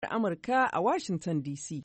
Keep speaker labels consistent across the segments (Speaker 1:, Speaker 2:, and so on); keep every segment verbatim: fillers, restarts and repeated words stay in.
Speaker 1: Amurka a Washington D C.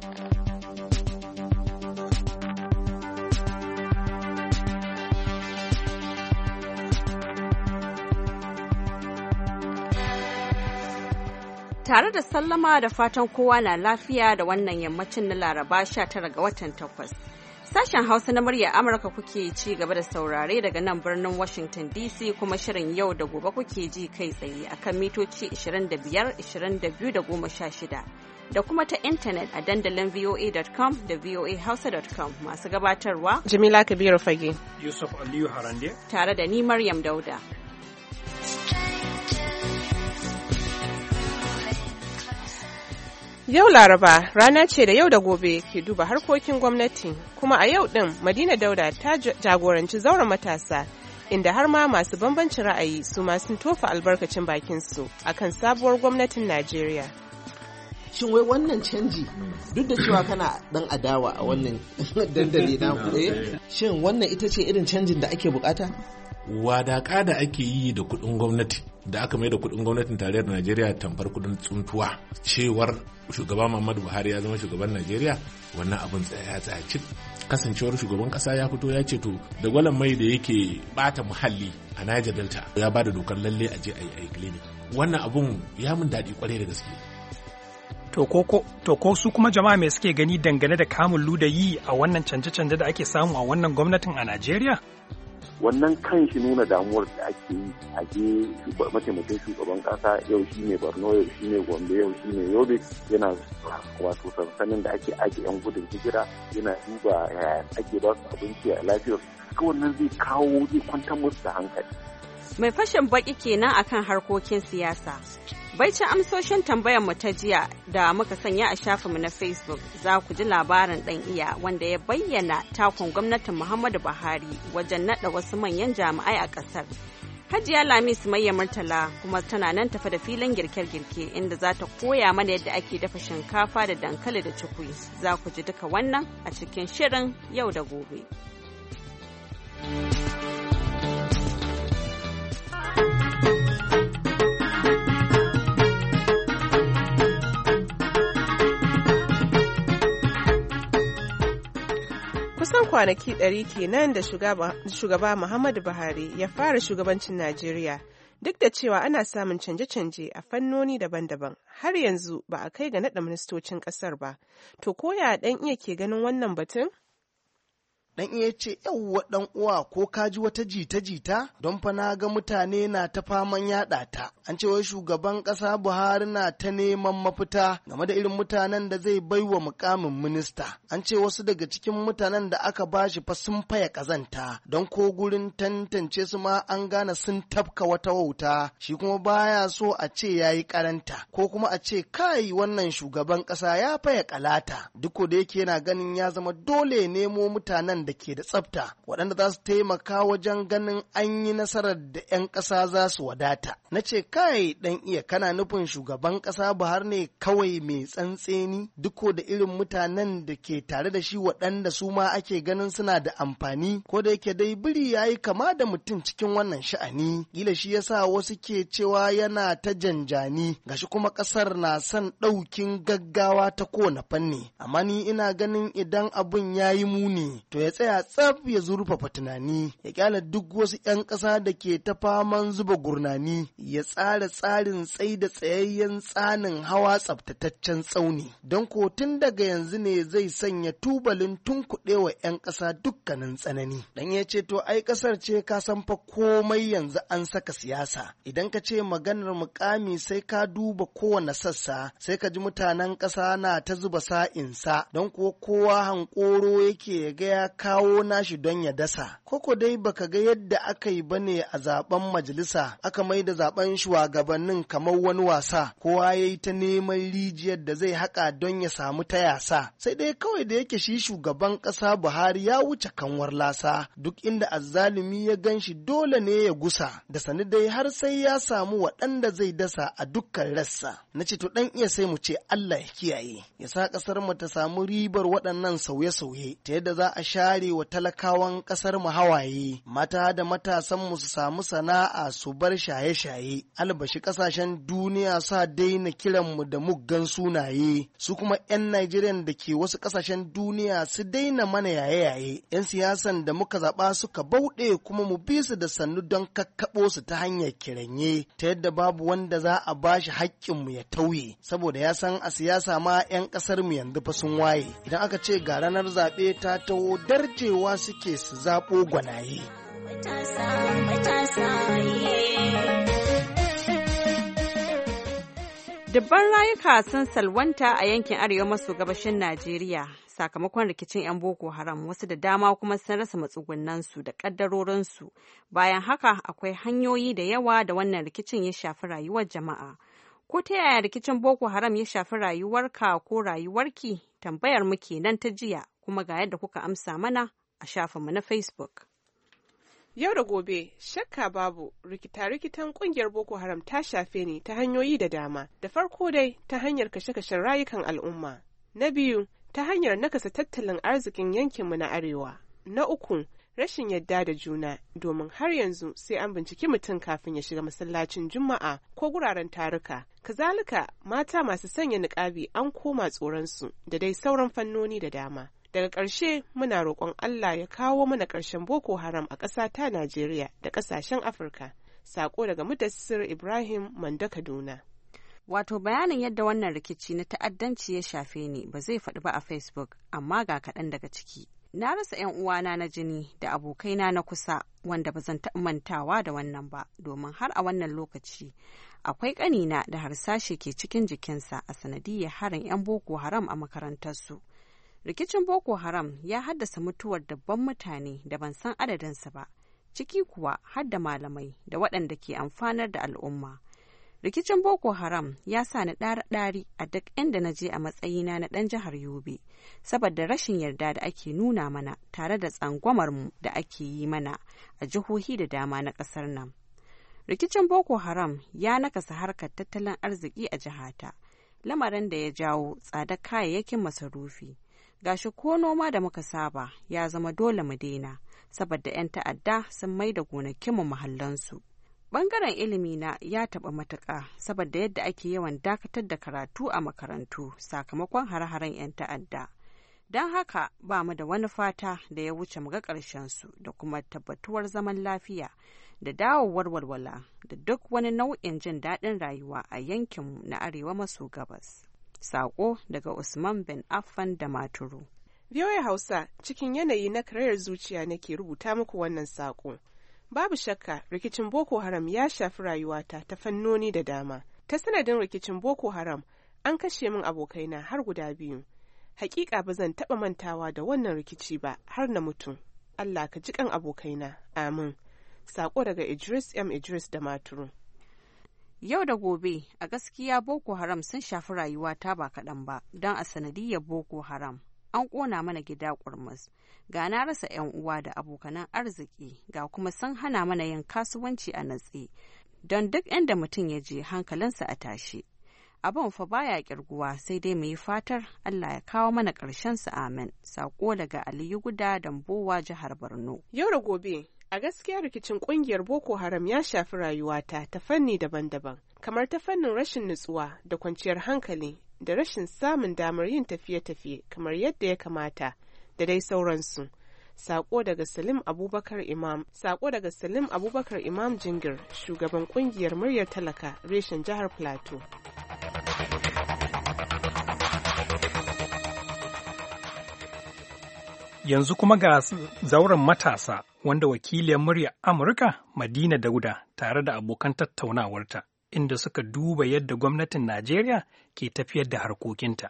Speaker 2: Tare da sallama da fatan kowa na lafiya da wannan yammacin na Laraba sha tara ga watan takwas. Sashen Hausa na murya Amurka kuke ci gaba da saurare daga nan birnin Washington D C, kuma shirin yau da gobe kuke ji kai tsaye akan mitoci ishirin da biyar, ishirin da biyu da goma sha shida da kuma ta intanet a dandalin V O A dot com da V O A Hausa dot com. Masu gabatarwa
Speaker 3: Jamila Kabiru Fage,
Speaker 4: Yusuf Aliyu Harande,
Speaker 2: tare da ni Maryam Dauda.
Speaker 3: Yau Laraba rana ce da yau da gobe ke duba harkokin gwamnati, kuma a yau ɗin Madina Dauda ta jagoranci zauren matasa, inda har ma masu bambancin ra'ayi su ma sun tofa albarkacin bakinsu akan sabuwar gwamnatin Najeriya.
Speaker 5: Shin wai wannan canji duk da cewa kana dan adawa a wannan dandali na eh shin wannan ita ce irin canjin da ake bukata?
Speaker 6: Wadaka da ake yi da kudin gwamnati da aka mai da kudin gwamnatin tarayyar Najeriya tamfar kudin tsuntuwa, cewar shugaba Muhammadu Buhari ya zama shugaban Najeriya, wannan abin tsaya tsaya cik. Kasancewar shugaban kasa ya fito ya ce to da gwalan mai da yake bata muhalli a Niger Delta ya bada dokar lalle a je a yi aiki ne. Wannan abun ya mun daɗi kwarai da gaske.
Speaker 4: To ko to ko su kuma jama'a me suke gani dangane da kamun ludayi a wannan canje-canje da ake samu a wannan gwamnatin a Najeriya?
Speaker 7: Wannan kan shi nuna damuwar da ake yi a je mataimakin shugaban kasa yau shi ne Borno, yau shi ne Gombe, yau shi ne Yobe, yana wato sansanin da ake ajiye yan gudun hijira, yana duba yaya ake ba su abinci a lafiyar su. Wannan zai kawo zai kwantar musu da hankali.
Speaker 2: Mai fashin baki kenan akan harkokin siyasa. Baicin amsoshin tambayar mu ta jiya da muka sanya a shafinmu na Facebook, za ku ji labarin ɗan iya wanda ya bayyana takon gwamnatin Muhammadu Buhari wajen naɗa wasu manyan jami'ai a ƙasar. Hajiya Lami Sumayya Murtala kuma tana nan tafa da filin girke-girke inda za ta koya mana yadda ake dafa shinkafa da dankali da cikui. Za ku ji duka wannan a cikin shirin yau da gobe.
Speaker 3: Kusan kwanaki ɗari kenan da shugaba Muhammadu Buhari ya fara shugabancin Najeriya, duk da cewa ana samun canje-canje a fannoni daban-daban, har yanzu ba a kai ga naɗa ministocin ƙasar ba. To koya ɗan iya ke ganin wannan batun?
Speaker 5: Dan iya ce yawwa dan uwa ko kaji wata jita-jita don fa na ga mutane na ta faman yada ta. An ce wai shugaban kasa Buhari na ta neman mafita game da irin mutanen da zai baiwa mukamin minista. An ce wasu daga cikin mutanen da aka bashi fa sun faya kazanta don ko gurin tantance su ma an gane sun tafka wata wauta, shi kuma baya so a ce yayi karanta ko kuma a ce kai wannan shugaban kasa ya faya kalata. Duk da yake yana ganin ya zama dole nemo mutanen da ke da tsafta waɗanda za su taimaka wajen ganin an yi nasarar da 'yan ƙasa za su wadata. Na ce kai ɗan iya kana nufin shugaban ƙasa Buhari ne kawai mai tsantseni duk da irin mutanen da ke tare da shi waɗanda su ma ake ganin suna da amfani, ko da yake dai biri ya yi kama da mutum cikin wannan sha'ani. Kila shi yasa wasu ke cewa yana ta janjani, gashi kuma ƙasar na son ɗaukin gaggawa ta kowane fanni. Amma ni ina ganin idan abun ya yi muni to ya tsaya tsaf ya zurfafa tunani, ya kyala duk wasu 'yan ƙasa da ke ta faman zuba gurnani, ya tsara tsarin tsai da tsayayyen tsanin hawa tsaftataccen tsauni, don ko tun daga yanzu ne zai sanya tubalin tunkuɗewa 'yan ƙasa dukkanin tsanani. Dan ya ce to ai ƙasar ce ka san fa komai yanzu an saka siyasa, idan ka ce maganar mukami sai ka duba kowane sassa, sai ka ji mutanen ƙasa na ta zuba sa'insa, don kuwa kowa hankoro yake ya ga ya kawo nashi don ya dasa. Koko dai baka ga yadda aka yi bane a zaben majalisa, aka mai da zaben shugabannin kamar wani wasa, kowa ya yi ta neman rijiyar da zai haƙa don ya samu ta yasa. Sai dai kawai da yake shi shugaban ƙasa Buhari ya wuce kanwar lasa, duk inda azzalumi ya gan shi dole ne ya gusa, da sani dai har sai ya samu waɗanda zai dasa a dukkan rassa. Na ce to ɗan iya sai mu ce Allah ya kiyaye, ya sa ƙasar mu ta samu ribar waɗannan sauye-sauye, ta yadda za a sha share wa talakawan ƙasar mu hawaye, mata da matasan mu su samu sana'a su bar shaye-shaye, albashi ƙasashen duniya sa daina kiran mu da muggan sunaye, su kuma 'yan Najeriya da ke wasu ƙasashen duniya su daina mana yaye-yaye, 'yan siyasan da muka zaɓa suka bauɗe kuma mu bi su da sannu don kakkaɓo su ta hanyar kiranye, ta yadda babu wanda za a bashi haƙƙinmu ya tauye, saboda ya san a siyasa ma 'yan ƙasar mu yanzu fa sun waye. Idan aka ce ga ranar zaɓe ta taho darjewa suke su zaɓo gwanaye.
Speaker 2: Dubban rayuka sun salwanta a yankin arewa maso gabashin Najeriya sakamakon rikicin 'yan Boko Haram, wasu da dama kuma sun rasa matsugunansu da ƙaddarorinsu. Bayan haka akwai hanyoyi da yawa da wannan rikicin ya shafi rayuwar jama'a. Ko ta yaya rikicin Boko Haram ya shafi rayuwarka ko rayuwarki? Tambayar mu kenan ta jiya, kuma ga yadda kuka amsa mana a shafinmu na Facebook.
Speaker 3: Yau da gobe, shakka babu, rikita-rikitan kungiyar Boko Haram ta shafe ni ta hanyoyi da dama. Da farko dai ta hanyar kashe-kashen rayukan al'umma. Na biyu, ta hanyar nakasa tattalin arzikin yankinmu na arewa. Na uku, rashin yadda da juna, domin har yanzu sai an binciki mutum kafin ya shiga masallacin Juma'a ko guraren taruka. Kazalika, mata masu sanya niƙabi an koma tsoronsu da dai sauran fannoni da dama. Daga ƙarshe muna roƙon Allah ya kawo mana ƙarshen Boko Haram a ƙasa ta Najeriya da ƙasashen Afirka. Sako daga Mudassir Ibrahim Manda Kaduna.
Speaker 2: Wato bayanin yadda wannan rikici na ta'addanci ya shafe ni ba zai faɗi ba a Facebook, amma ga kaɗan daga ciki. Na rasa 'yan uwana na jini da abokaina na kusa wanda ba zan taɓa mantawa da wannan ba, domin har a wannan lokaci akwai ƙanina da harsashi ke cikin jikinsa a sanadiyyar harin 'yan Boko Haram a makarantarsu. Rikicin Boko Haram ya haddasa mutuwar dabban mutane da ban san adadinsu ba, ciki kuwa har da malamai da waɗanda ke amfanar da al'umma. Rikicin Boko Haram ya sa ni ɗari-ɗari a duk inda na je a matsayina na ɗan jihar Yobe, saboda rashin yarda da ake nuna mana tare da tsangwamarmu da ake yi mana a jihohi da dama na ƙasar nan. Rikicin Boko Haram ya nakasa harkar tattalin arziki a jihata, lamarin da ya jawo tsadar kayayyakin masarufi. Gashi ko noma da muka saba ya zama dole mu daina, saboda 'yan ta'adda sun mai da gonakinmu mahallansu. Bangaren ilimi na ya taɓa matuƙa saboda yadda ake yawan dakatar da karatu a makarantu sakamakon hare-haren 'yan ta'adda. Don haka ba mu da wani fata da ya wuce mu ga ƙarshensu da kuma tabbatuwar zaman lafiya da dawowar walwala da duk wani nau'in jin daɗin rayuwa a yankinmu na arewa maso gabas. Sako daga Usman bin Affan da Maturu.
Speaker 3: V O A Hausa, cikin yanayi na karayar zuciya nake rubuta muku wannan sako. Babu shakka rikicin Boko Haram ya shafi rayuwata ta fannoni da dama. Ta sanadin rikicin Boko Haram an kashe min abokaina har guda biyu. Hakika ba zan taɓa mantawa da wannan rikici ba har na mutu. Allah ka ji kan abokaina. Amin. Sako daga Idris M. Idris da Maturu.
Speaker 2: Yau da gobe, a gaskiya Boko Haram sun shafi rayuwata ba kaɗan ba, don a sanadiyyar Boko Haram an ƙona mana gida ƙurmus, ga na rasa 'yan uwa da abokanan arziki, ga kuma sun hana mana yin kasuwanci a natse, don duk inda mutum ya je hankalinsa a tashi. Abin fa baya ƙirguwa, sai dai mu yi fatar Allah ya kawo mana ƙarshen su, amin. Sako daga Aliyu Guda Dambowa, jihar Borno.
Speaker 3: Yau da gobe, a gaskiya rikicin kungiyar Boko Haram ya shafi rayuwata ta fanni daban-daban, kamar ta fannin rashin nutsuwa da kwanciyar hankali da rashin samun damar yin tafiye-tafiye kamar yadda ya kamata da dai sauransu. Sako daga Salim Abubakar Imam, Sako daga Salim Abubakar Imam Jingir, shugaban kungiyar muryar talaka reshen jihar Plateau.
Speaker 4: Yanzu kuma ga zauren matasa wanda wakiliyar murya Amurka Madina Dauda tare da abokan tattaunawarta inda suka duba yadda gwamnatin Najeriya ke tafiyar da harkokinta.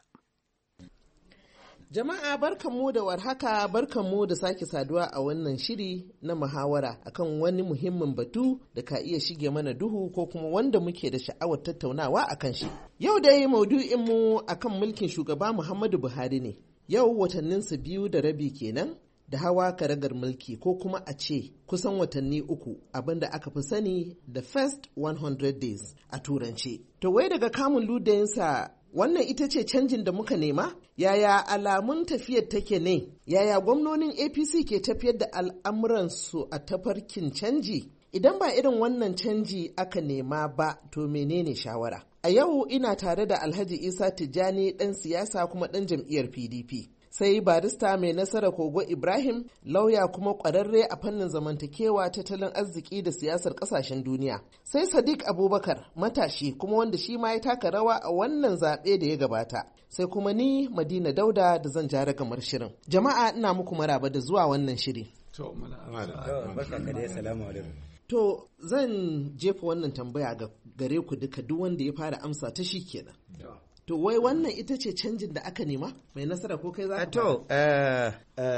Speaker 8: Jama'a barkanmu da warhaka, barkanmu da sake saduwa a wannan shiri na muhawara akan wani muhimmin batu da ka iya shige mana duhu ko kuma wanda muke da sha'awar tattaunawa akan shi. Yau dai maudu'inmu akan mulkin shugaba Muhammadu Buhari ne. Yau watanninsa biyu da rabi kenan da hawa karagar mulki, ko kuma a ce kusan watanni uku, abinda aka fi sani da first one hundred days a turance. To wai daga kamun ludayinsa wannan ita ce canjin da muka nema? Yaya alamun tafiyar take ne? Yaya gwamnonin A P C ke tafiyar da al'amuransu a tafarkin canji? Idan ba irin wannan canji aka nema ba, to menene shawara? A yau ina tare da Alhaji Isa Tijjani ɗan siyasa kuma ɗan jam'iyyar P D P. Sai barista mai nasara Kogo Ibrahim, lauya kuma ƙwararre a fannin zamantakewa, tattalin arziki da siyasar ƙasashen duniya. Sai Sadiq Abubakar, matashi kuma wanda shi ma ya taka rawa a wannan zaɓe da ya gabata. Sai kuma ni Madina Dauda da zan jara gamar shirin. Jama'a ina muku maraba da zuwa wannan shiri. To zan jefa wannan tambaya ga gare ku duka, duk wanda ya fara amsa ta shi kenan. To wai wannan ita ce canjin da aka nema? Mai nasara ko kai za ka
Speaker 9: To uh,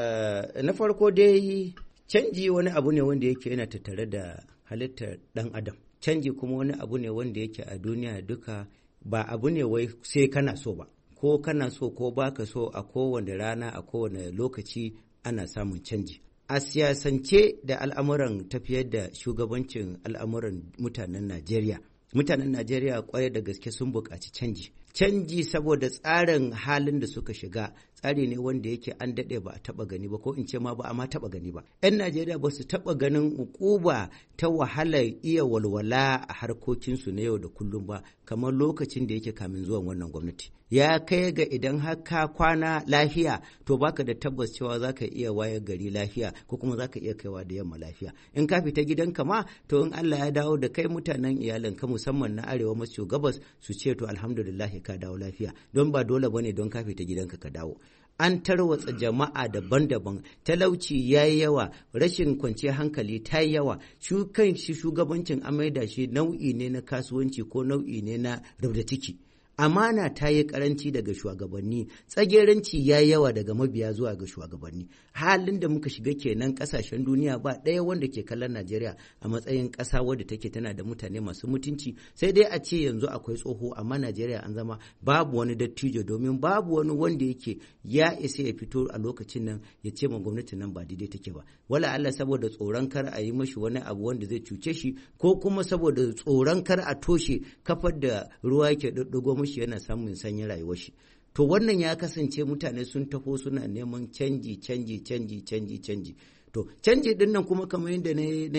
Speaker 9: uh, na farko dai canji wani abu ne wanda yake yana tattare da halittar ɗan adam. Canji kuma wani abu ne wanda yake a duniya duka, ba abu ne wai sai kana so ba. Ko kana so ko baka so, a kowane rana a kowane lokaci ana samun canji. A siyasance da al'amuran tafiyar da shugabancin al'amuran mutanen Najeriya, mutanen Najeriya kwarai da gaske sun buƙaci canji. Canji saboda tsarin halin da suka shiga, tsari ne wanda yake an daɗe ba a taɓa gani ba, ko in ce ma ba a ma taɓa gani ba. 'Yan Najeriya ba su taɓa ganin ukuba ta wahalar iya walwala a harkokinsu na yau da kullum ba, kamar lokacin da yake kamin zuwan wannan gwamnati. Ya kai ga idan har ka kwana lafiya, to baka da tabbas cewa za ka iya wayar gari lafiya, ko kuma za ka iya kaiwa da yamma lafiya. In ka fita gidanka ma, to in Allah ya dawo da kai, mutanen iyalinka musamman na arewa maso gabas su ce to alhamdulillah ka dawo lafiya, don ba dole bane don ka fita gidanka ka dawo. An tarwatsa jama'a daban-daban, talauci ya yi yawa, rashin kwanciyar hankali ta yi yawa, shi kan shi shugabancin amaida shi nau'i ne na kasuwanci ko nau'i ne na rubda ciki. Amana ta yi karanci daga shugabanni, tsageranci ya yi yawa daga mabiya zuwa ga shugabanni. Halin da muka shiga kenan, kasashen duniya ba ɗaya wanda ke kallon Najeriya a matsayin ƙasa wadda take tana da mutane masu mutunci, sai dai a ce yanzu akwai tsoho, amma Najeriya an zama babu wani dattijo, domin babu wani wanda yake ya isa ya fito a lokacin nan ya ce ma gwamnati nan ba daidai take ba. Wala Allah saboda tsoron kar a yi mashi wani abu wanda zai cuce shi, ko kuma saboda tsoron kar a toshe kafar da ruwa yake ɗaɗɗago mashi yana samun sanyin rayuwar shi. To wannan ya kasance mutane sun taho suna neman canji canji canji canji canji. To canji din nan kuma kamar yadda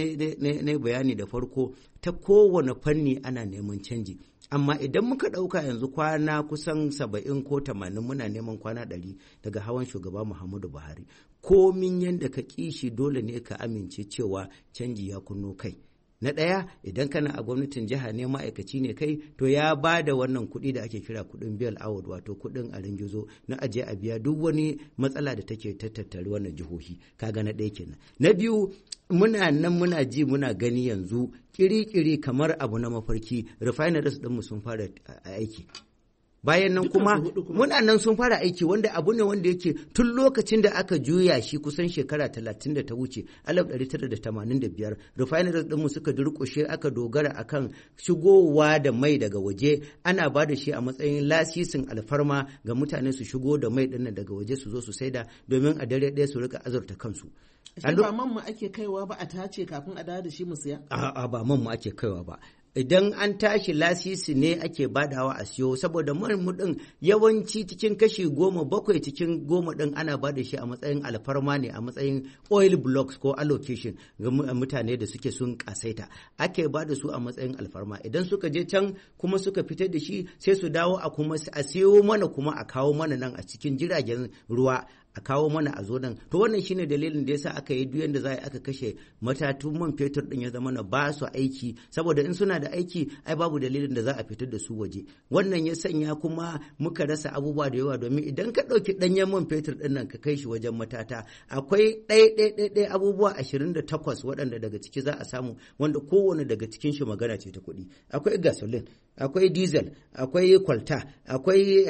Speaker 9: na bayani da farko, ta kowane fanni ana neman canji. Amma idan muka ɗauka yanzu kwana kusan saba'in ko tamanin muna neman kwana ɗari daga hawan shugaba Muhammadu Buhari, komin yadda ka kishi dole ne ka amince cewa canji ya kunno kai. Na ɗaya, idan kana a gwamnatin jiha ne, ma'aikaci ne kai, to ya ba da wannan kuɗi da ake kira kuɗin bail out, wato kuɗin a ringizo na aje a biya duk wani matsala da take tattare wannan jihohi. Kaga na ɗaya kenan. Na biyu, muna nan muna ji muna gani yanzu kiri-kiri kamar abu na mafarki, refineries ɗinmu sun fara aiki. Bayan nan kuma muna nan sun fara aiki, wanda abu ne wanda yake tun lokacin da aka juya shi kusan shekara talatin da ta wuce alif ɗari tara da tamanin da biyar, refineries ɗinmu suka durƙushe, aka dogara akan shigowa da mai daga waje, ana ba da shi a matsayin lasisin alfarma ga mutane su shigo da mai ɗin daga waje su zo su saida, domin a dare ɗaya su rika azurta kansu.
Speaker 8: Ashe ba man mu ake kaiwa ba a tace kafin a dawo da shi mu siya?
Speaker 9: A'a, ba man mu ake kaiwa ba. Idan an tashi lasisi ne ake badawa a siyo, saboda man mu din yawanci cikin kashi goma bakwai cikin goma din ana bada shi a matsayin alfarma ne, a matsayin oil blocks ko allocation ga mutane da suke sun kasaita, ake bada su a matsayin alfarma. Idan suka je can kuma suka fitar da shi, sai su dawo a kuma a siyo mana, kuma a kawo mana nan a cikin jiragen ruwa, a kawo mana a zo nan. To wannan shine dalilin da yasa aka yi duk yanda za a aka kashe matatun man fetur din, ya zama na ba su aiki, saboda in suna da aiki ai babu dalilin da za a fitar da su waje. Wannan ya sanya kuma muka rasa abubuwa da yawa, domin idan ka ɗauki ɗanyen man fetur din nan ka kai shi wajen matata, akwai ɗaya abubuwa ashirin da takwas waɗanda daga ciki za a samu, wanda kowane daga cikin shi magana ce ta kuɗi. Akwai gasoline, akwai diesel, akwai kwalta, akwai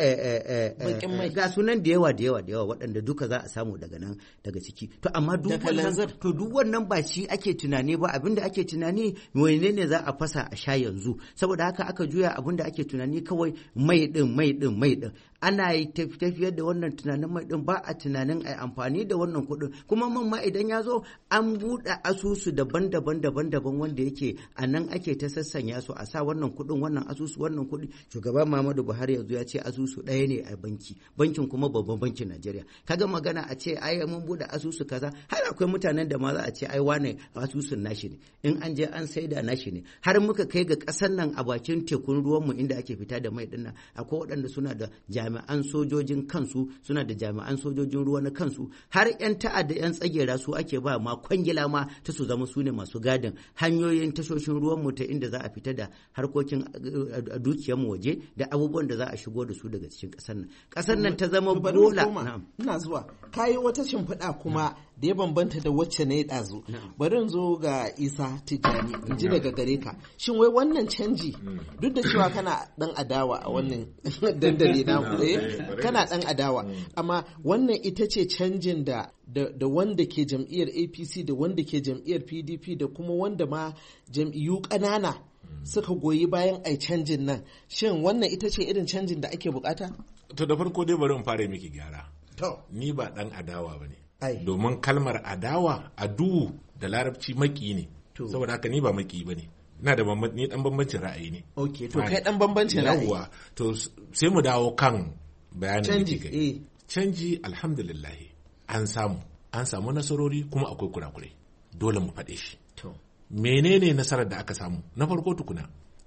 Speaker 9: ga sunan da yawa da yawa da yawa waɗanda duka za a samu daga nan daga ciki. To amma duk wannan to duk wannan ba shi ake tunani ba, abinda ake tunani wane ne za a fasa a sha yanzu. Saboda haka aka juya abinda ake tunani kawai mai din mai din mai din. ana yi tafiyar da wannan tunanin mai din, ba a tunanin a amfani da wannan kuɗin. Kuma man ma idan ya zo an buɗe asusu daban-daban daban-daban wanda yake a nan ake ta sassanya su a sa wannan kuɗin wannan asusu wannan kuɗi. Shugaban Muhammadu Buhari yanzu ya ce asusu ɗaya ne a banki, bankin kuma babban bankin Najeriya. Kaga magana a ce ai mun buɗe asusu kaza, har akwai mutanen da ma za a ce ai wane asusun nashi ne, in an je an saida nashi ne. Har muka kai ga ƙasar nan a bakin tekun ruwanmu inda ake fita da mai dinnan akwai waɗanda suna da jami'an sojojin kansu, suna da jami'an sojojin ruwa na kansu, har 'yan ta'adda 'yan tsagera su ake ba ma kwangila ma ta su zama su ne masu gadin hanyoyin tashoshin ruwanmu ta inda za a fita da harkokin dukiyarmu waje da abubuwan da za a shigo da su daga cikin ƙasar nan. Ƙasar nan ta zama bola.
Speaker 8: Ina zuwa kayi wata shimfiɗa kuma da ya bambanta da wacce na yi ɗazu. Bari in zo ga Isa Tijjani in ji daga gare ka. Shin wai wannan canji duk da cewa kana ɗan adawa a wannan dandali na kana ɗan adawa, amma wannan ita ce canjin da da wanda ke jam'iyyar A P C da wanda ke jam'iyyar P D P da kuma wanda ma jam'iyyu ƙanana suka goyi bayan ai canjin nan. Shin wannan ita ce irin canjin da ake bukata?
Speaker 6: To da farko dai bari in fara miki gyara. Ni ba ɗan adawa ba ne. Domin kalmar adawa adu da larabci maki ne. Saboda haka ni ba maki ba ne. Ina da ni dan bambancin ra'ayi ne.
Speaker 8: Okay, to kai dan bambancin ra'ayi.
Speaker 6: Yawwa, to sai mu dawo kan bayanin da kike. Canji alhamdulillah an samu. An samu nasarori kuma akwai kurakurai. Dole mu faɗe shi. To menene nasarar da aka samu? Na farko tukuna,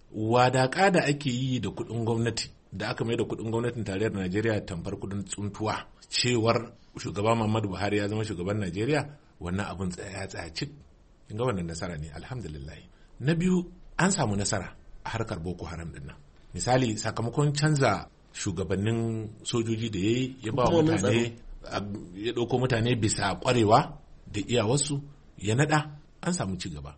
Speaker 6: wadaka da ake yi da kuɗin gwamnati da aka mai da kuɗin gwamnatin tarayyar Najeriya tamfar kuɗin tsuntuwa, cewar shugaba Muhammadu Buhari ya zama shugaban Najeriya, wannan abin tsaya tsaya cik. Kin ga wannan nasara ne alhamdulillah. Na biyu, an samu nasara a harkar Boko Haram din nan. Misali, sakamakon canza shugabannin sojoji da yayi ya ba mutane ya ɗauko mutane bisa ƙwarewa da iyawarsu ya naɗa, an samu ci gaba.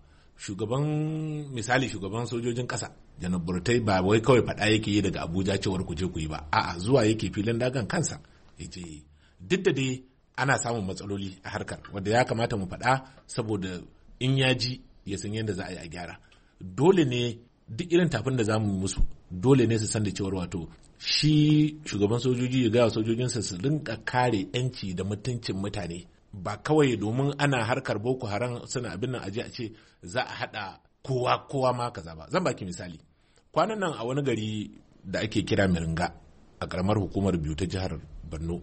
Speaker 6: Shugaban misali shugaban sojojin ƙasa Janar Burtai ba wai kawai faɗa yake yi daga Abuja cewar ku je ku yi ba, a'a zuwa yake filin dagan kansa yaje. Duk da dai ana samun matsaloli a harkar wanda ya kamata mu faɗa saboda in ya ji ya san yadda za a yi a gyara. Dole ne duk irin tafin da za mu musu dole ne su san da cewar wato shi shugaban sojoji ya gaya sojojinsa su rinka kare 'yanci da mutuncin mutane, ba kawai domin ana harkar Boko Haram suna abin nan aje a ce za a haɗa kowa kowa ma kaza ba. Zan baki misali, kwanan nan a wani gari da ake kira Miringa a karamar hukumar Biyu ta jihar Borno,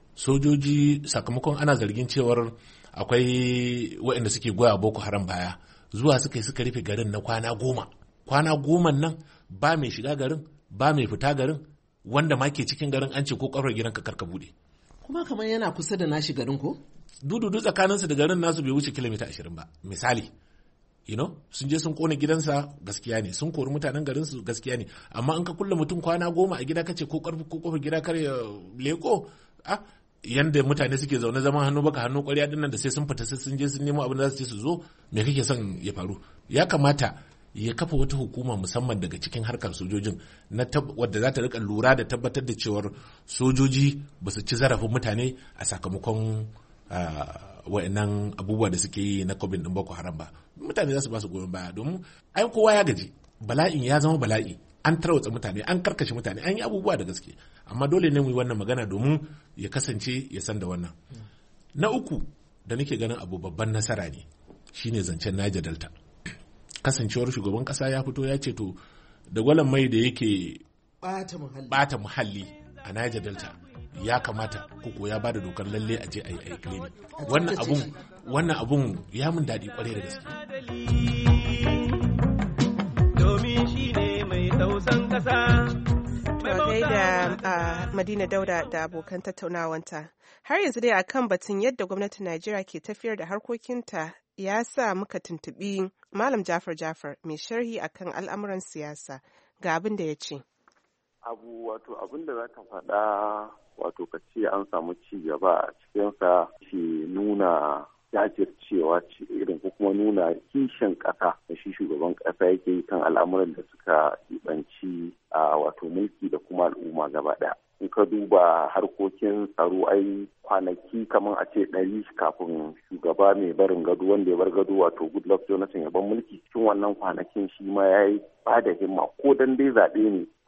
Speaker 6: sojoji sakamakon ana zargin cewar akwai waɗanda suke goya Boko Haram baya, zuwa suka yi suka rufe garin na kwana goma. Kwana goma nan ba mai shiga garin, ba mai fita garin, wanda ma ke cikin garin an ce ko kafar gidanka karka bude.
Speaker 8: Kuma kamar yana kusa da nashi garin ko?
Speaker 6: Dududu tsakaninsu da garin nasu bai wuce kilomita ashirin ba. Misali, you know, sun je sun kone gidansa gaskiya ne, sun kori mutanen garinsu gaskiya ne, amma in ka kulle mutum kwana goma a gida kace ko karfi ko kofar gida kar ya leko, ah yanda mutane suke zaune zaman hannu baka hannu ƙwarya dinnan da sai sun fita sai sun je sun nemo abin da za su ce su zo, me kake son ya faru? Ya kamata ya kafa wata hukuma musamman daga cikin harkar sojojin na wadda za ta rika lura da tabbatar da cewar sojoji ba su ci zarafin mutane a sakamakon wa'annan abubuwa da suke yi na kobin din Boko Haram ba. Mutane za su ba su goyon baya domin ai kowa ya gaji, bala'in ya zama bala'i, an tarwatsa mutane, an karkashe mutane, an yi abubuwa da gaske, amma dole ne mu yi wannan magana domin ya kasance ya san da wannan. Na uku da nake ganin abu babban nasara ne shine zancen Niger Delta. Kasancewar shugaban kasa ya fito ya ce to da gwalan mai da yake bata muhalli a Niger Delta ya kamata koko ya bada dokar lalle a je a yi cleaning. Wannan abun wannan abun ya mun daɗi kwarai da gaske.
Speaker 3: Domin shi ne mai tausan kasa. Mai da Madina Dauda da abokan tattaunawanta. Har yanzu dai akan batun yadda gwamnatin Najeriya ke tafiyar da harkokinta ya sa muka tuntuɓi Malam Jafar Jafar mai sharhi akan al'amuran siyasa ga abin da ya ce.
Speaker 7: Abu wato abin da za ka faɗa wato ka ce an samu ci gaba a cikinsa shi nuna jajircewa ce irin ko kuma nuna kishin ƙasa da shi shugaban ƙasa yake yi kan al'amuran da suka ɗibanci a wato mulki da kuma al'umma gaba ɗaya. In ka duba harkokin tsaro ai kwanaki kamar a ce ɗari kafin shugaba mai barin gado wanda ya bar gado wato Goodluck Jonathan ya bar mulki, cikin wannan kwanakin shi ma ya yi ba da himma ko dan dai zaɓe ne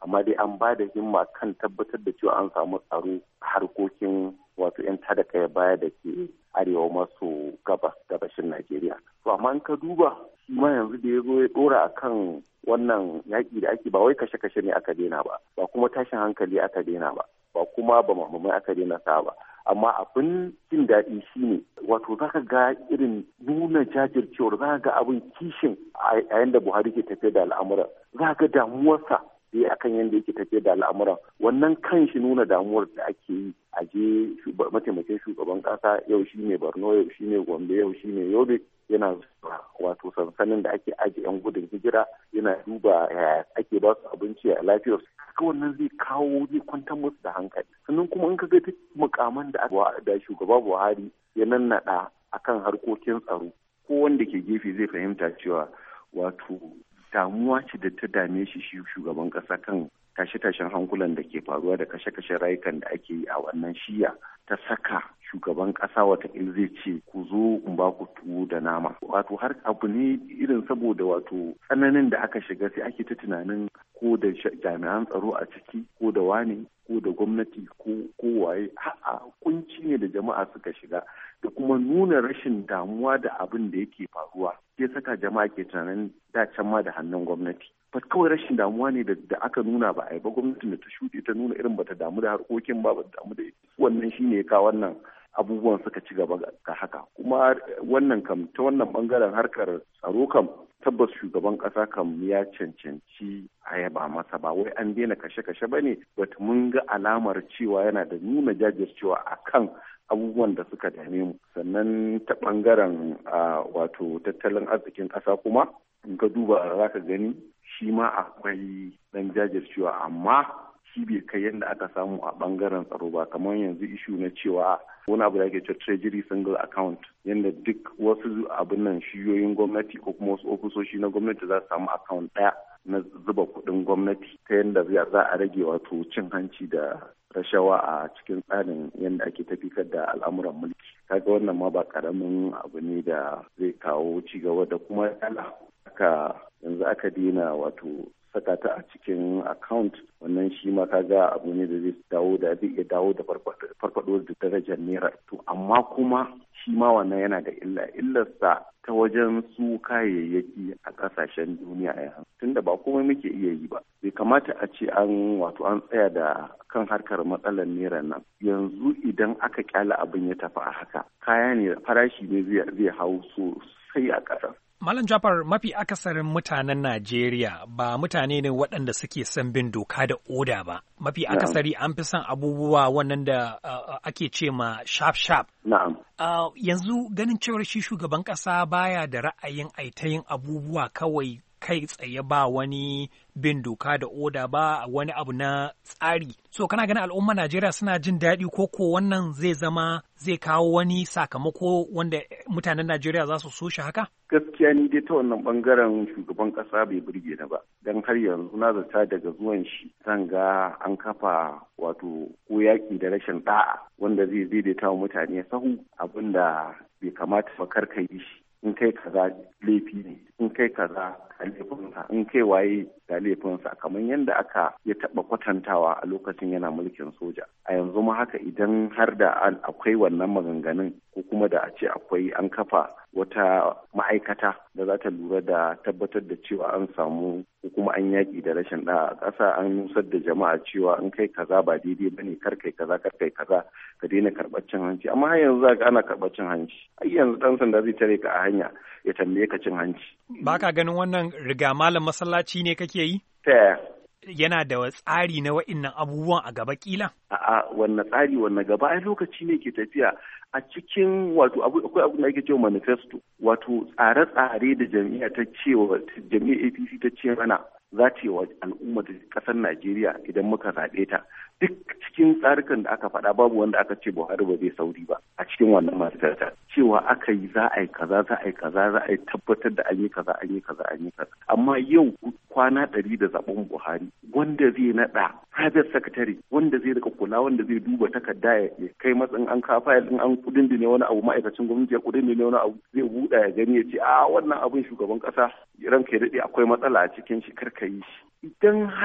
Speaker 7: amma dai an ba da himma kan tabbatar da cewa an samu tsaro harkokin wato 'yan tada kai baya da ke arewa maso gabas gabashin Najeriya. To amma in ka duba shi ma yanzu da ya zo ya dora akan wannan yaƙi da ake ba wai kashe-kashe ne aka daina ba, ba kuma tashin hankali aka daina ba, ba kuma ba mamamai aka daina sa ba. Amma abin jin daɗi shine wato zaka ga irin nuna jajircewar, zaka ga abin kishin a yayin da Buhari ke tafiya da al'amuran, zaka ga damuwarsa dai akan yadda yake tafiya da al'amuran. Wannan kan shi nuna damuwar da ake yi a je mataimakin shugaban kasa yau shine Borno, yau shine Gombe, yau shine Yobe, yana wato sansanin da ake ajiye 'yan gudun hijira, yana duba yaya ake ba su abinci a lafiyarsu. Haka wannan zai kawo zai kwantar musu da hankali. Sannan kuma in ka ga duk mukaman da da shugaba Buhari ya nannaɗa akan harkokin tsaro, ko wanda ke gefe zai fahimta cewa wato damuwa ce da ta dame shi shi shugaban kasa kan tashe-tashen hankulan da ke faruwa da kashe-kashe rayukan da ake yi a wannan shiya, ta saka shugaban kasa watakila zai ce ku zo in ba ku tuwo da nama. Wato har abu ne irin saboda wato tsananin da aka shiga sai ake ta tunanin ko da jami'an tsaro a ciki ko da wane ko da gwamnati ko waye. A'a, kunci ne da jama'a suka shiga da kuma nuna rashin damuwa da abin da yake faruwa ke saka jama'a ke tunanin da can ma da hannun gwamnati. Ba kawai rashin damuwa ne da aka nuna ba a yi ba, gwamnatin da ta shuɗe ta nuna irin bata damu da harkokin ba, bata damu da wannan shine ya kawo wannan abubuwan suka ci gaba ga haka. Kuma wannan kam ta wannan bangaren harkar tsaro kam tabbas shugaban kasa kam ya cancanci a yaba masa, ba wai an daina kashe-kashe ba ne, but mun ga alamar cewa yana da nuna jajircewa akan abubuwan da suka dame mu. Sannan ta bangaren wato tattalin arzikin kasa kuma in ka duba za ka gani shi ma akwai dan jajircewa, amma shi bai kai yadda aka samu a bangaren tsaro ba. Kamar yanzu ishu na cewa wani abu da ake cewa treasury single account, yadda duk wasu abin nan shiyoyin gwamnati ko kuma wasu ofisoshi na gwamnati za su samu account ɗaya na zuba kuɗin gwamnati, ta yadda za a rage wato cin hanci da rashawa a cikin tsarin yadda ake tafikar da al'amuran mulki. Kaga wannan ma ba karamin abu ne da zai kawo ci gaba. Da kuma dala aka yanzu aka daina wato saka ta a cikin account, wannan shi ma kaga abu ne da zai dawo da zai iya dawo da farfado da darajar naira. To amma kuma shi ma wannan yana da illa illarsa ta wajen su kayayyaki a kasashen duniya yanzu, tunda ba komai muke iya yi ba. Bai kamata a ce an wato an tsaya da kan harkar matsalar naira nan. Yanzu idan aka kyala abin ya tafi a haka, kaya ne farashi ne zai hau sosai a ƙasar.
Speaker 4: Malam Jafar, mafi akasarin mutanen Najeriya ba mutane ne waɗanda suke son bin doka da oda ba. Mafi akasari an fi son abubuwa wannan da uh, ake ce ma sharp-sharp.
Speaker 7: Na'am.
Speaker 4: Uh, yanzu ganin cewar shi shugaban ƙasa baya da ra'ayin aitayin abubuwa kawai kai tsaye, ba wani bin doka da oda ba wani abu na tsari. So kana ganin al'umma Najeriya suna jin daɗi ko ko wannan zai zama zai kawo wani sakamako wanda mutanen Najeriya za su so shi haka?
Speaker 7: Gaskiya ni dai ta wannan bangaren shugaban kasa bai burge ni ba, don har yanzu na zata daga zuwan shi zan ga an kafa wato ko yaƙi da rashin ɗa'a wanda zai daidaita wa mutane sahu, abinda bai kamata ba kar ka yi shi. In kai kaza laifi ne, in kai kaza ga laifinsa, in kai waye ga laifinsa, kamar yadda aka ya taɓa kwatantawa a lokacin yana mulkin soja. A yanzu ma haka idan har da akwai wannan maganganun ko kuma da a ce akwai an kafa wata ma'aikata da za ta lura da tabbatar da cewa an samu ko kuma an yaƙi da rashin ɗa'a a ƙasa, an nusar da jama'a cewa in kai kaza ba daidai ba ne, kar kai kaza kar kai kaza, ka daina karɓar cin hanci. Amma har yanzu za ka ana karɓar cin hanci. Ai yanzu ɗan sanda zai tare ka a hanya ya tambaye ka cin hanci.
Speaker 4: Ba ka ganin wannan riga malam masallaci ne kake yi?
Speaker 7: Ta yaya?
Speaker 4: Yana da tsari na wa'innan abubuwan a gaba kila?
Speaker 7: A'a, wannan tsari wannan gaba ai lokaci ne ke tafiya a cikin wato akwai abu da ake cewa manifesto, wato tsare-tsare da jami'a ta cewa jami'a A P C ta ce mana za ta yi wa al'umma da ƙasar Najeriya idan muka zaɓe ta. Duk cikin tsarukan da aka faɗa babu wanda aka ce Buhari ba zai sauri ba a cikin wannan manifesto. Cewa aka yi za a yi kaza za a yi kaza za a yi tabbatar da an yi kaza an yi kaza an yi kaza. Amma yau kwana ɗari da zaɓen Buhari wanda zai naɗa private secretary wanda zai rika kula wanda zai duba takarda ya kai matsin an ka fayil in an kudin da ne wani abu ma'aikacin gwamnati ya kudin da ne wani abu zai buɗa ya gani ya ce a wannan abin shugaban ƙasa ranka ya daɗe akwai matsala a cikin shi karka yi shi. Idan har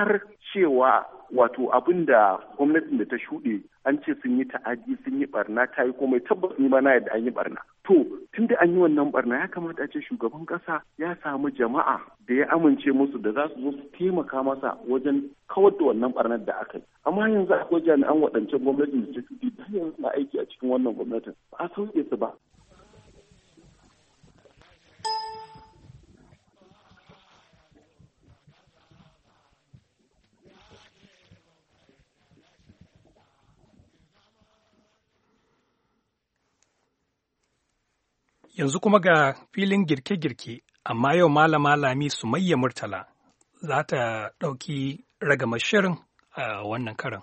Speaker 7: cewa wato abin da gwamnatin da ta shuɗe an ce sun yi ta'adi sun yi barna ta yi komai tabbas ni ma na yadda an yi barna. To tun da an yi wannan barna ya kamata a ce shugaban ƙasa ya samu jama'a da ya amince musu da za su zo su taimaka masa wajen kawar da wannan barnar da aka yi. Amma yanzu akwai jami'an waɗancan gwamnatin da ta shuɗe da yanzu na aiki a cikin wannan gwamnatin ba a sauke su ba.
Speaker 4: Yanzu kuma ga filin girke-girke, amma yau Malama Lami Sumayya Murtala za ta ɗauki ragamar shirin a wannan karan.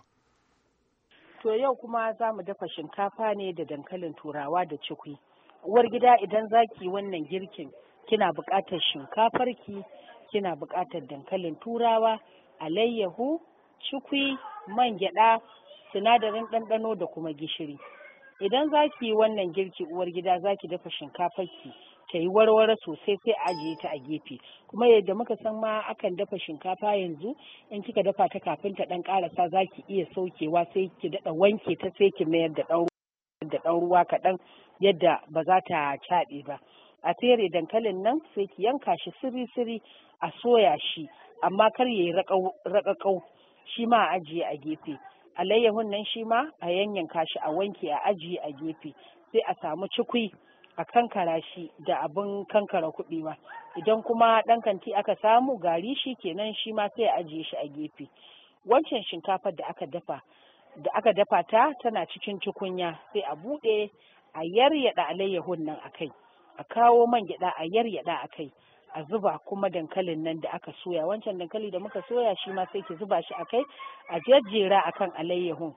Speaker 10: To yau kuma za mu dafa shinkafa ne da dankalin turawa da cikwi. Uwar gida idan za ki wannan girkin kina buƙatar shinkafarki, kina buƙatar dankalin turawa, alayyahu, cikwi, man gyaɗa, sinadarin ɗanɗano da kuma gishiri. Idan za ki yi wannan girki uwar gida za ki dafa shinkafarki ta yi warware sosai sai a ajiye ta a gefe. Kuma yadda muka san ma akan dafa shinkafa yanzu in kika dafa ta kafin ta ɗan ƙarasa za ki iya saukewa sai ki daɗa wanke ta sai ki mayar da ɗan ruwa kaɗan yadda ba za ta caɓe ba. A tsere dankalin nan sai ki yanka shi siri-siri a soya shi amma kar ya yi raƙaƙau shi ma a ajiye a gefe. Alayyahun nan shi ma a yanyanka shi a wanke a ajiye a gefe sai a samu cikwi a kankara shi da abin kankara kuɓewa. Idan kuma ɗan kanti aka samu gari shi kenan shi ma sai a ajiye shi a gefe. Wancan shinkafar da aka dafa da aka dafa ta tana cikin tukunya sai a buɗe a yaryaɗa alayyahun nan a kai, a kawo man gyaɗa a yaryaɗa a kai, a zuba kuma dankalin nan da aka soya. Wancan dankali da muka soya shi ma sai ki zuba shi a kai, a jejjera akan alayyahun,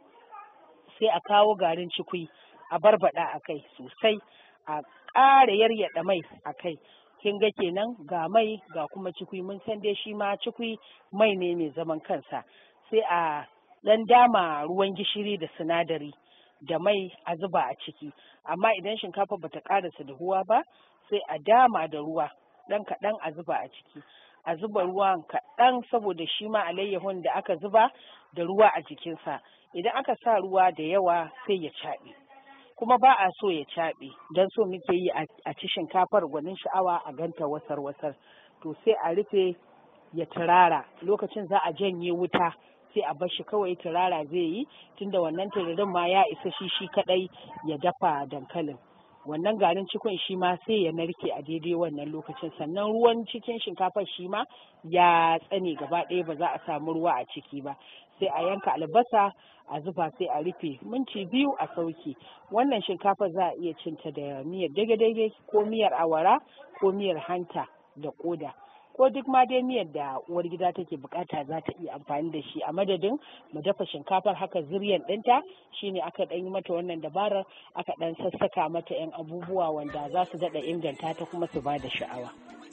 Speaker 10: sai a kawo garin cikwi a barbaɗa a kai sosai, a ƙara yaryaɗa mai a kai. Kin ga kenan ga mai ga kuma cikwi, mun san dai shi ma cikwi mai ne mai zaman kansa. Sai a ɗan dama ruwan gishiri da sinadari da mai a zuba a ciki. Amma idan shinkafa bata ƙarasa dahuwa ba sai a dama da ruwa ɗan kaɗan a zuba a ciki, a zuba ruwan kaɗan saboda shi ma alayyahun da aka zuba da ruwa a jikinsa. Idan aka sa ruwa da yawa sai ya caɓe, kuma ba a so ya caɓe don so muke yi a ci shinkafar gwanin sha'awa a ganta wasar-wasar. To sai a rufe ya turara, lokacin za a janye wuta sai a bar shi kawai turara zai yi, tunda wannan turarin ma ya isa shi shi kaɗai ya dafa dankalin. Wannan garin cikon shi ma sai ya narke a daidai wannan lokacin, sannan ruwan cikin shinkafar shi ma ya tsane gaba ɗaya ba za a samu ruwa a ciki ba. Sai a yanka albasa a zuba sai a rufe minti biyu a sauke. Wannan shinkafar za a iya cinta da miyar dage-dage ko miyar awara ko miyar hanta da koda, ko duk ma dai miyar da uwar gida take bukata za ta iya amfani da shi. A madadin mu dafa shinkafar haka zuriyan ɗinta shine aka ɗan yi mata wannan dabarar, aka ɗan sassaka mata 'yan abubuwa wanda za su daɗa inganta ta kuma su ba da sha'awa.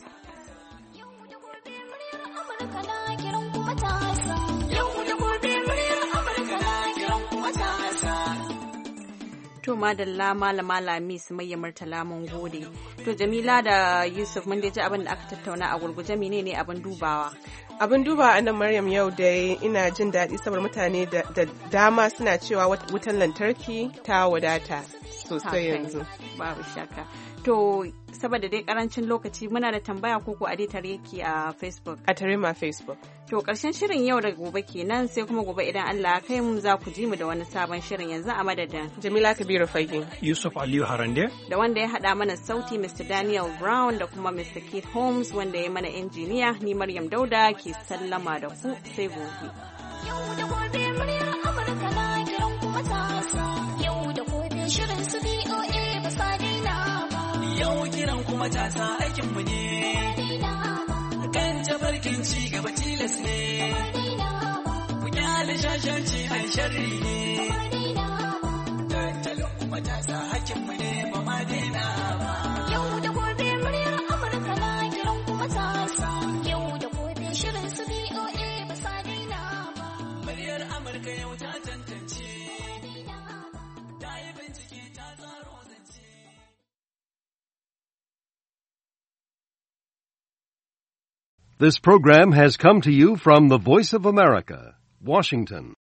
Speaker 2: To madalla malama Lami Sumayya Murtala mun gode. To Jamila da Yusuf mun ji abin da aka tattauna a gurguje, menene abin dubawa?
Speaker 3: Abin dubawa anan Maryam yau dai ina jin daɗi saboda mutane da dama suna cewa wutan lantarki ta wadata sosai yanzu.
Speaker 2: Babu shakka. To saboda dai karancin lokaci muna da tambaya koko a dai tare ki a Facebook.
Speaker 3: A tare ma Facebook.
Speaker 2: To karshen shirin yau da gobe kenan, sai kuma gobe idan Allah ya kai mu za ku ji mu da wani sabon shirin. Yanzu a madadin
Speaker 3: Jamila Kabiru Fage,
Speaker 4: Yusuf Aliyu Harande,
Speaker 2: da wanda ya hada mana sauti Mister Daniel Brown, da kuma Mister Keith Holmes wanda ya mana injiniya. Ni Maryam Dauda ke sallama da ku sai gobe. Yau da gobe muryar Amurka na kiran ku matasa. Yau da gobe shirin su B O A ba sa daina ba. Yau kiran ku matasa aikin mu ne. Kan tabarkin ci gaba tilas ne. Ku kyale shashanci an sharri ne. Tattalin ku matasa hakkin mu ne ba ma daina ba. Yau da gobe muryar Amurka na kiran ku matasa. Yau da gobe shirin su B O A ba sa daina ba. Muryar Amurka yau ta tantance. Ta yi bincike ta tsaro zance.
Speaker 11: This program has come to you from the Voice of America, Washington.